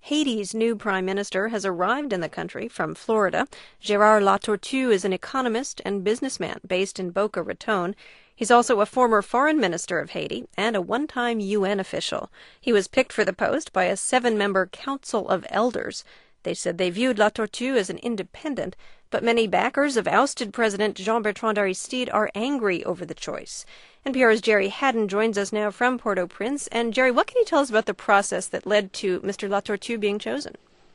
Haiti's new prime minister has arrived in the country from Florida. Gérard Latortue is an economist and businessman based in Boca Raton. He's also a former foreign minister of Haiti and a one-time UN official. He was picked for the post by a 7-member Council of Elders. They said they viewed Latortue as an independent, but many backers of ousted President Jean-Bertrand Aristide are angry over the choice. NPR's Jerry Haddon joins us now from Port-au-Prince. And Jerry, what can you tell us about the process that led to Mr. Latortue being chosen?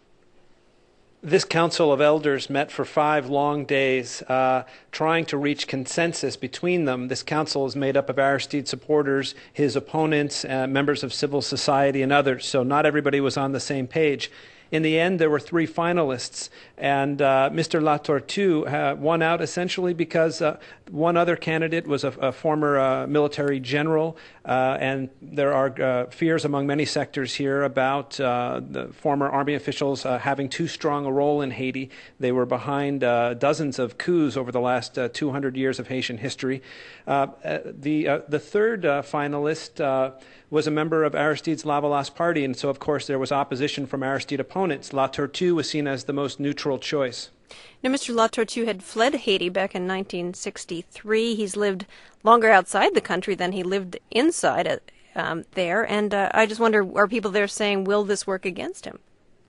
This Council of Elders met for 5 long days, trying to reach consensus between them. This council is made up of Aristide supporters, his opponents, members of civil society, and others. So not everybody was on the same page. In the end, there were 3 finalists, and Mr. Latortue won out essentially because one other candidate was a former military general, and there are fears among many sectors here about the former army officials having too strong a role in Haiti. They were behind dozens of coups over the last 200 years of Haitian history. The third finalist was a member of Aristide's Lavalas party, and so, of course, there was opposition from Aristide opponents. Latortue was seen as the most neutral choice. Now, Mr. Latortue had fled Haiti back in 1963. He's lived longer outside the country than he lived inside there, and I just wonder, are people there saying, will this work against him?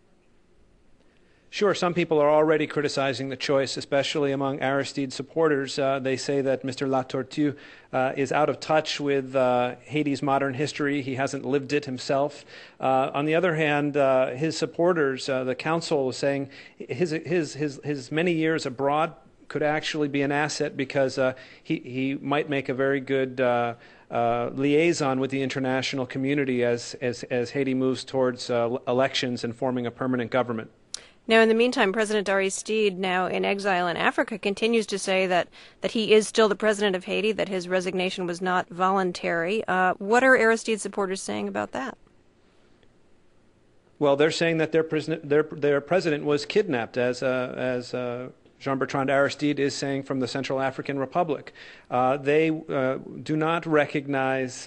Sure, some people are already criticizing the choice, especially among Aristide supporters. They say that Mr. Latortue is out of touch with Haiti's modern history. He hasn't lived it himself. On the other hand, his supporters, the council, is saying his many years abroad could actually be an asset because he might make a very good liaison with the international community as Haiti moves towards elections and forming a permanent government. Now, in the meantime, President Aristide, now in exile in Africa, continues to say that he is still the president of Haiti, that his resignation was not voluntary. What are Aristide supporters saying about that? Well, they're saying that their president was kidnapped, as Jean-Bertrand Aristide is saying from the Central African Republic. They do not recognize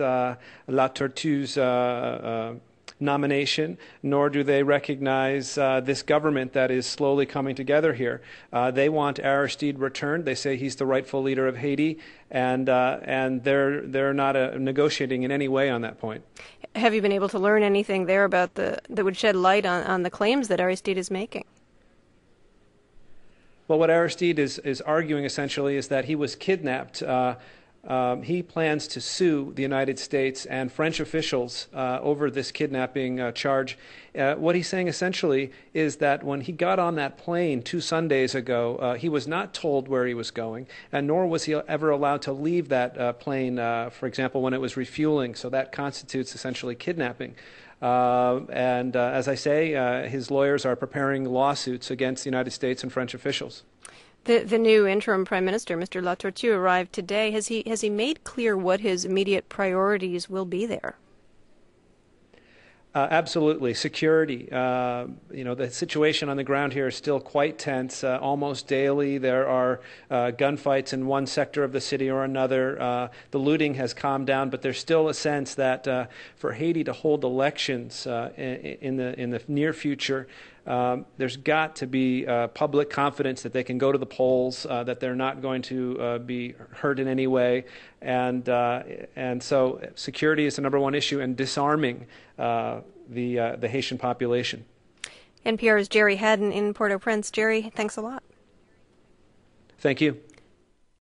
Latortue's nomination, nor do they recognize this government that is slowly coming together here. They want Aristide returned. They say he's the rightful leader of Haiti, and they're not negotiating in any way on that point. Have you been able to learn anything there about that would shed light on the claims that Aristide is making? Well, what Aristide is arguing essentially is that he was kidnapped. He plans to sue the United States and French officials over this kidnapping charge. What he's saying essentially is that when he got on that plane 2 Sundays ago, he was not told where he was going, and nor was he ever allowed to leave that plane, for example, when it was refueling. So that constitutes essentially kidnapping. As I say, his lawyers are preparing lawsuits against the United States and French officials. The new interim prime minister, Mr. Latortue, arrived today. Has he made clear what his immediate priorities will be there? Absolutely. Security. The situation on the ground here is still quite tense. Almost daily there are gunfights in one sector of the city or another. The looting has calmed down, but there's still a sense that for Haiti to hold elections in the near future, there's got to be public confidence that they can go to the polls, that they're not going to be hurt in any way, and so security is the number one issue, and disarming the Haitian population. NPR's Jerry Haddon in Port-au-Prince. Jerry, thanks a lot. Thank you.